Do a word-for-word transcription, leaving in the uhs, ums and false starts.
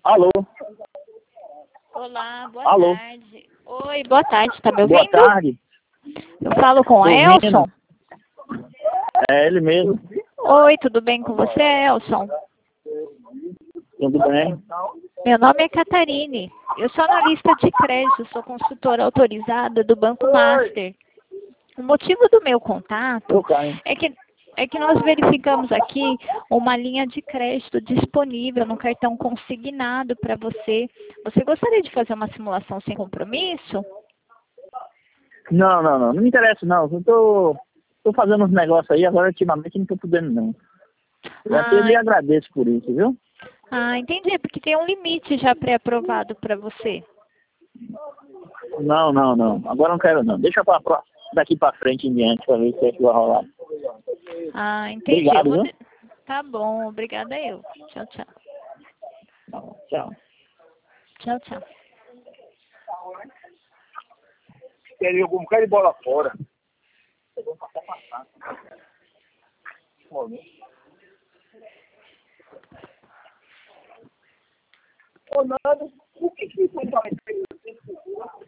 Alô? Olá, boa Alô? tarde. Oi, boa tarde, tá me Boa ouvindo? tarde. Eu falo com Tô o ouvindo. Elson. É ele mesmo. Oi, tudo bem com você, Elson? Tudo bem? Meu nome é Catarine. Eu sou analista de crédito, sou consultora autorizada do Banco Master. O motivo do meu contato Eu caio. é que, é que nós verificamos aqui uma linha de crédito disponível no cartão consignado para você. Você gostaria de fazer uma simulação sem compromisso? Não, não, não. Não me interessa, não. Eu tô, tô fazendo uns negócios aí, agora ultimamente não tô podendo, não. Eu até Ah, lhe agradeço por isso, viu? ah, entendi, porque tem um limite já pré-aprovado para você. Não, não, não. Agora não quero, não. Deixa pra, pra, daqui pra frente em diante pra ver se é que vai rolar. Ah, entendi. Eu Obrigado, vou viu? de- Tá bom, obrigada eu. Tchau, tchau. Tchau. Tchau, tchau. Queria algum cara de bola fora. Ô, nada. O que que foi